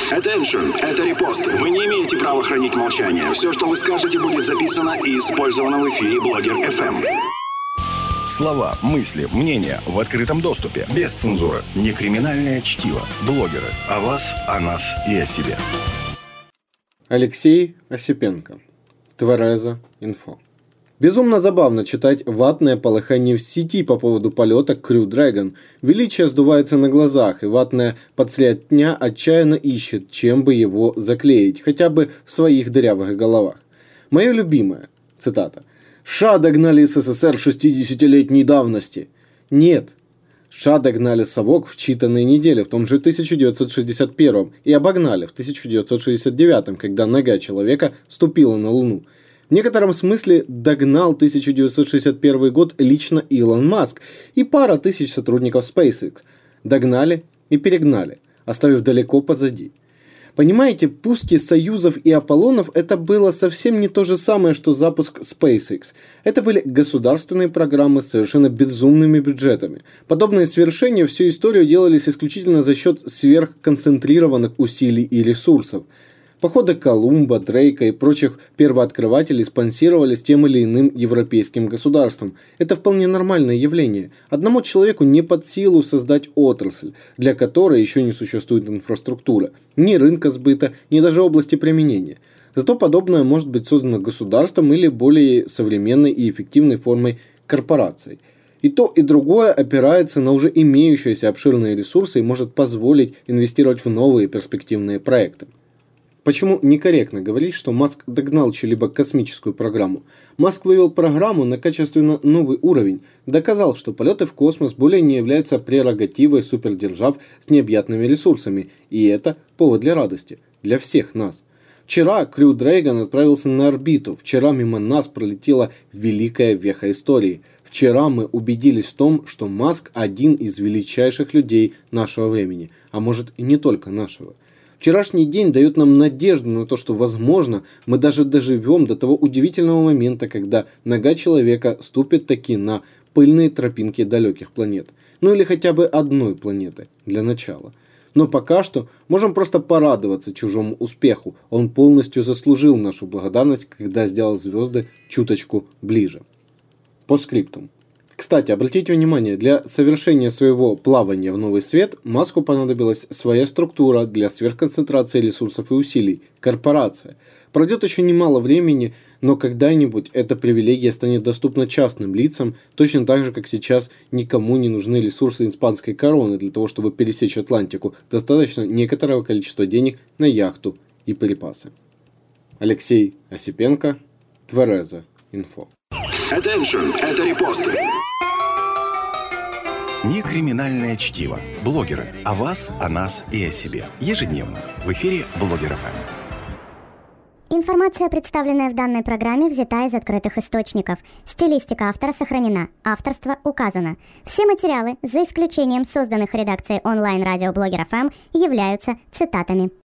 Attention, это репост. Вы не имеете права хранить молчание. Все, что вы скажете, будет записано и использовано в эфире Блогер FM. Слова, мысли, мнения в открытом доступе. Без цензуры. Не криминальное чтиво. Блогеры. О вас, о нас и о себе. Алексей Осипенко. Твереза. Инфо. Безумно забавно читать ватное полыхание в сети по поводу полета Crew Dragon. Величие сдувается на глазах, и ватная подслятня отчаянно ищет, чем бы его заклеить, хотя бы в своих дырявых головах. Мое любимое, цитата, «США догнали СССР 60-летней давности». Нет, США догнали совок в считанные недели, в том же 1961 и обогнали в 1969, когда нога человека ступила на Луну. В некотором смысле догнал 1961 год лично Илон Маск и пара тысяч сотрудников SpaceX. Догнали и перегнали, оставив далеко позади. Понимаете, пуски Союзов и Аполлонов это было совсем не то же самое, что запуск SpaceX. Это были государственные программы с совершенно безумными бюджетами. Подобные свершения всю историю делались исключительно за счет сверхконцентрированных усилий и ресурсов. Походы Колумба, Дрейка и прочих первооткрывателей спонсировались тем или иным европейским государством. Это вполне нормальное явление. Одному человеку не под силу создать отрасль, для которой еще не существует инфраструктура, ни рынка сбыта, ни даже области применения. Зато подобное может быть создано государством или более современной и эффективной формой корпорацией. И то, и другое опирается на уже имеющиеся обширные ресурсы и может позволить инвестировать в новые перспективные проекты. Почему некорректно говорить, что Маск догнал чью-либо космическую программу? Маск вывел программу на качественно новый уровень, доказал, что полеты в космос более не являются прерогативой супердержав с необъятными ресурсами, и это повод для радости, для всех нас. Вчера Crew Dragon отправился на орбиту, вчера мимо нас пролетела великая веха истории. Вчера мы убедились в том, что Маск один из величайших людей нашего времени, а может и не только нашего. Вчерашний день дает нам надежду на то, что, возможно, мы даже доживем до того удивительного момента, когда нога человека ступит таки на пыльные тропинки далеких планет. Ну или хотя бы одной планеты, для начала. Но пока что можем просто порадоваться чужому успеху. Он полностью заслужил нашу благодарность, когда сделал звезды чуточку ближе. По скриптум. Кстати, обратите внимание, для совершения своего плавания в новый свет Маску понадобилась своя структура для сверхконцентрации ресурсов и усилий – корпорация. Пройдет еще немало времени, но когда-нибудь эта привилегия станет доступна частным лицам, точно так же, как сейчас никому не нужны ресурсы испанской короны для того, чтобы пересечь Атлантику. Достаточно некоторого количества денег на яхту и припасы. Алексей Осипенко, Твереза. Инфо. Attention, это репосты. Не криминальное чтиво. Блогеры. О вас, о нас и о себе. Ежедневно. В эфире Блогер FM. Информация, представленная в данной программе, взята из открытых источников. Стилистика автора сохранена. Авторство указано. Все материалы, за исключением созданных редакцией онлайн-радио Блогер FM, являются цитатами.